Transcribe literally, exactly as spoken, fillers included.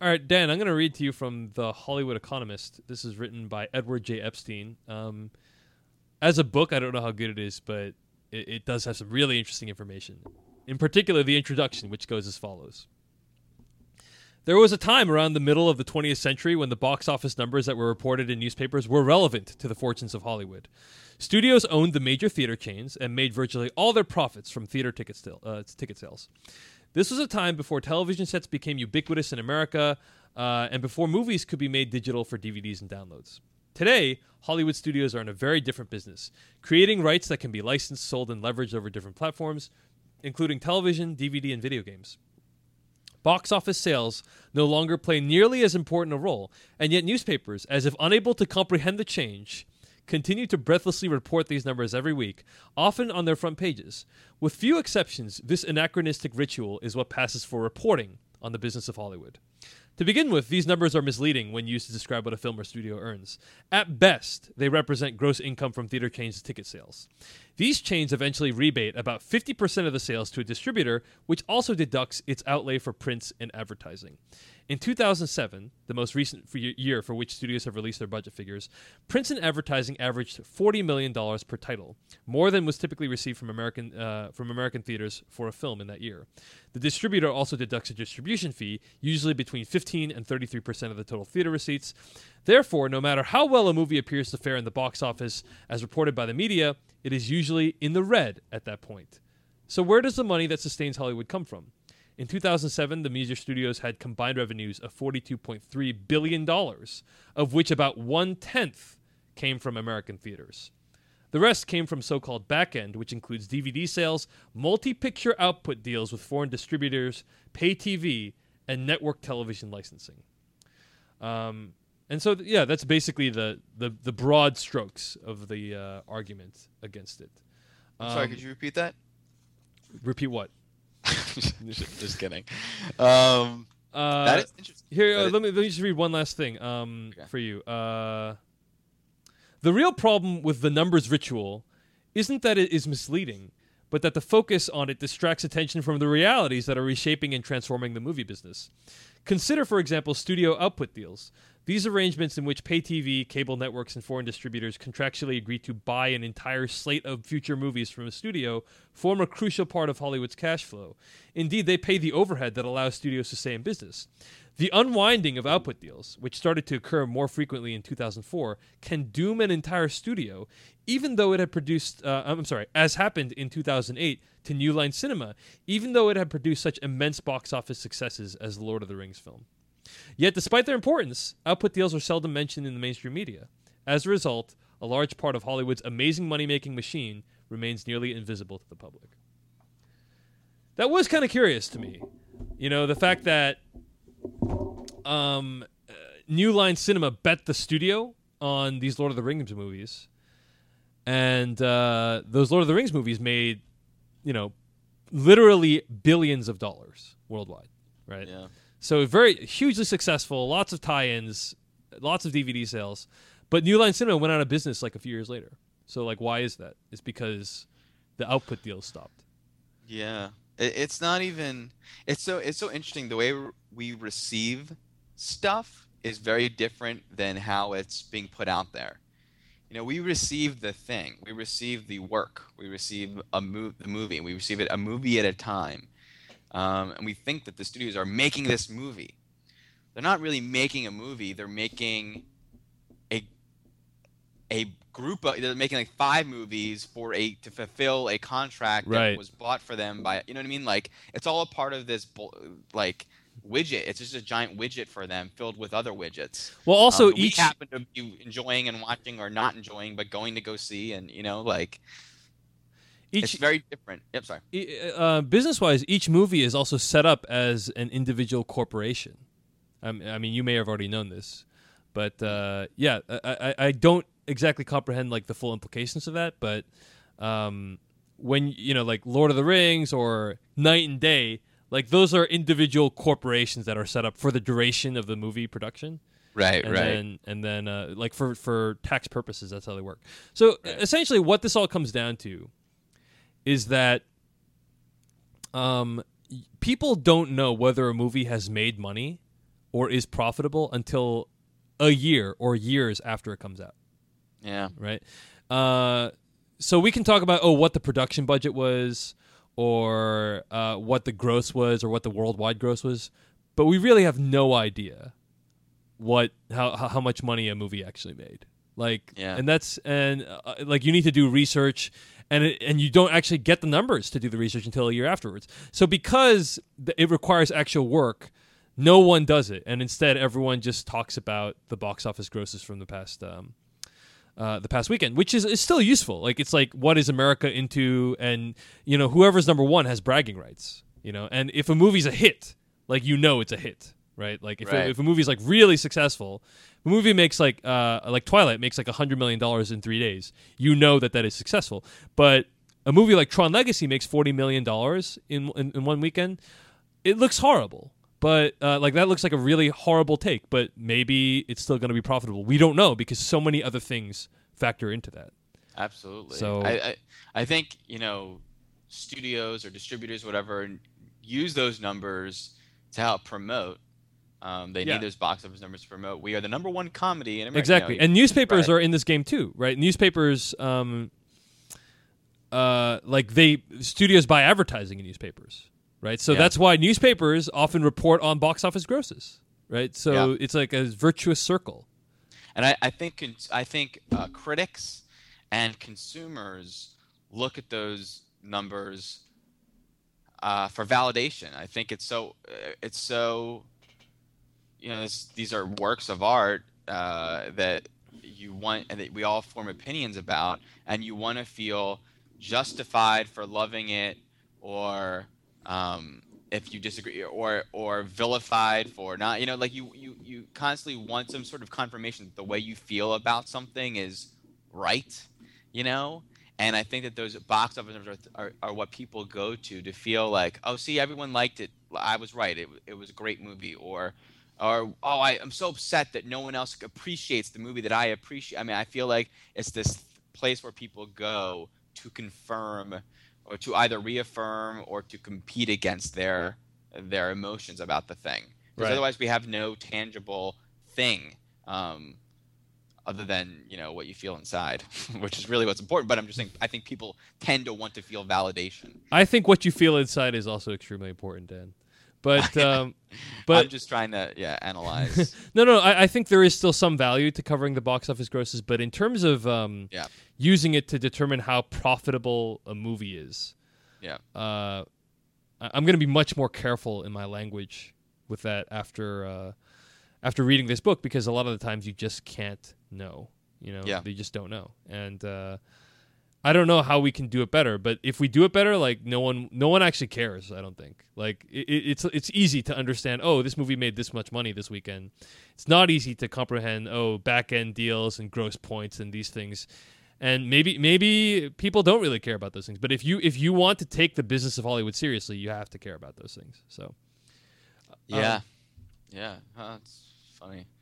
All right, Dan, I'm going to read to you from The Hollywood Economist. This is written by Edward J. Epstein. Um, as a book, I don't know how good it is, but it, it does have some really interesting information. In particular, the introduction, which goes as follows. There was a time around the middle of the twentieth century when the box office numbers that were reported in newspapers were relevant to the fortunes of Hollywood. Studios owned the major theater chains and made virtually all their profits from theater ticket, still, uh, ticket sales. This was a time before television sets became ubiquitous in America uh, and before movies could be made digital for D V Ds and downloads. Today, Hollywood studios are in a very different business, creating rights that can be licensed, sold, and leveraged over different platforms, including television, D V D, and video games. Box office sales no longer play nearly as important a role, and yet newspapers, as if unable to comprehend the change, continue to breathlessly report these numbers every week, often on their front pages. With few exceptions, this anachronistic ritual is what passes for reporting on the business of Hollywood. To begin with, these numbers are misleading when used to describe what a film or studio earns. At best, they represent gross income from theater chains' ticket sales. These chains eventually rebate about fifty percent of the sales to a distributor, which also deducts its outlay for prints and advertising. In two thousand seven, the most recent year for which studios have released their budget figures, prints and advertising averaged forty million dollars per title, more than was typically received from American uh, from American theaters for a film in that year. The distributor also deducts a distribution fee, usually between fifteen and thirty-three percent of the total theater receipts. Therefore, no matter how well a movie appears to fare in the box office, as reported by the media, it is usually in the red at that point. So where does the money that sustains Hollywood come from? In two thousand seven, the major studios had combined revenues of forty-two point three billion dollars, of which about one-tenth came from American theaters. The rest came from so-called back-end, which includes D V D sales, multi-picture output deals with foreign distributors, pay T V, and network television licensing. Um, and so, th- yeah, that's basically the, the, the broad strokes of the uh, argument against it. I'm Um, sorry, could you repeat that? Repeat what? Just kidding. Um, Uh, that is interesting. Here, uh, That is- let me let me just read one last thing um, Okay. for you. Uh, the real problem with the numbers ritual isn't that it is misleading, but that the focus on it distracts attention from the realities that are reshaping and transforming the movie business. Consider, for example, studio output deals. These arrangements in which pay T V, cable networks, and foreign distributors contractually agree to buy an entire slate of future movies from a studio form a crucial part of Hollywood's cash flow. Indeed, they pay the overhead that allows studios to stay in business. The unwinding of output deals, which started to occur more frequently in two thousand four, can doom an entire studio, even though it had produced, uh, I'm sorry, as happened in two thousand eight to New Line Cinema, even though it had produced such immense box office successes as the Lord of the Rings film. Yet, despite their importance, output deals are seldom mentioned in the mainstream media. As a result, a large part of Hollywood's amazing money-making machine remains nearly invisible to the public. That was kind of curious to me. You know, the fact that um, uh, New Line Cinema bet the studio on these Lord of the Rings movies, and uh, those Lord of the Rings movies made, you know, literally billions of dollars worldwide, right? Yeah. So very hugely successful, lots of tie-ins, lots of D V D sales. But New Line Cinema went out of business like a few years later. So like, why is that? It's because the output deals stopped. Yeah. It, it's not even. It's so it's so interesting. The way we receive stuff is very different than how it's being put out there. You know, we receive the thing. We receive the work. We receive a mo- the movie. We receive it a movie at a time. Um, and we think that the studios are making this movie. They're not really making a movie. They're making a a group of. They're making like five movies for a to fulfill a contract Right. that was bought for them by. You know what I mean? Like it's all a part of this like widget. It's just a giant widget for them filled with other widgets. Well, also um, that each we happen to be enjoying and watching or not enjoying, but going to go see, and you know, like each it's very different. Yep, sorry. uh, business-wise, each movie is also set up as an individual corporation. Um, I mean, you may have already known this, but uh, yeah, I, I, I don't exactly comprehend like the full implications of that. But um, when you know, like Lord of the Rings or Night and Day, like those are individual corporations that are set up for the duration of the movie production. Right, and right. then and then uh, like for for tax purposes, that's how they work. So Right. essentially, what this all comes down to is that um, people don't know whether a movie has made money or is profitable until a year or years after it comes out. Yeah. Right. Uh, so we can talk about oh what the production budget was, or uh, what the gross was, or what the worldwide gross was, but we really have no idea what how how much money a movie actually made. Like, yeah. and that's and uh, like you need to do research, and it, and you don't actually get the numbers to do the research until a year afterwards. So because th- it requires actual work, no one does it, and instead everyone just talks about the box office grosses from the past um, uh, the past weekend, which is, is still useful. Like it's like what is America into, and you know whoever's number one has bragging rights. You know, and if a movie's a hit, like you know it's a hit, right? Like if right. a, if a movie's like really successful, if a movie makes like uh, like Twilight makes like a hundred million dollars in three days, you know that that is successful. But a movie like Tron Legacy makes forty million dollars in, in in one weekend. It looks horrible. But uh, like that looks like a really horrible take, but maybe it's still going to be profitable. We don't know because so many other things factor into that. Absolutely. So I, I, I think, you know, studios or distributors, whatever, use those numbers to help promote. Um, they yeah. need those box office numbers to promote. We are the number one comedy in America. Exactly. You know, and newspapers right. are in this game too, right? Newspapers, um, uh, like they, studios buy advertising in newspapers. Right, so yeah. that's why newspapers often report on box office grosses. Right, so yeah. it's like a virtuous circle. And I, I think I think uh, critics and consumers look at those numbers uh, for validation. I think it's so it's so you know this, these are works of art uh, that you want and that we all form opinions about, and you want to feel justified for loving it, or Um, if you disagree, or or vilified for not, you know, like you, you, you constantly want some sort of confirmation that the way you feel about something is right, you know? And I think that those box office numbers are, are, are what people go to to feel like, oh, see, everyone liked it. I was right. It, it was a great movie. Or, or oh, I, I'm so upset that no one else appreciates the movie that I appreciate. I mean, I feel like it's this place where people go to confirm or to either reaffirm or to compete against their their emotions about the thing. Because right. otherwise we have no tangible thing um, other than, you know, what you feel inside, which is really what's important. But I'm just saying, I think people tend to want to feel validation. I think what you feel inside is also extremely important, Dan. But um, but I'm just trying to yeah analyze. no, no, I, I think there is still some value to covering the box office grosses, but in terms of um, yeah. using it to determine how profitable a movie is, yeah, uh, I- I'm going to be much more careful in my language with that after uh, after reading this book, because a lot of the times you just can't know. You know, yeah. you just don't know, and uh, I don't know how we can do it better. But if we do it better, like no one, no one actually cares. I don't think. Like it, it's it's easy to understand. Oh, this movie made this much money this weekend. It's not easy to comprehend. Oh, back end deals and gross points and these things. And maybe maybe people don't really care about those things. But if you if you want to take the business of Hollywood seriously, you have to care about those things. So yeah, um, yeah. Huh, it's funny.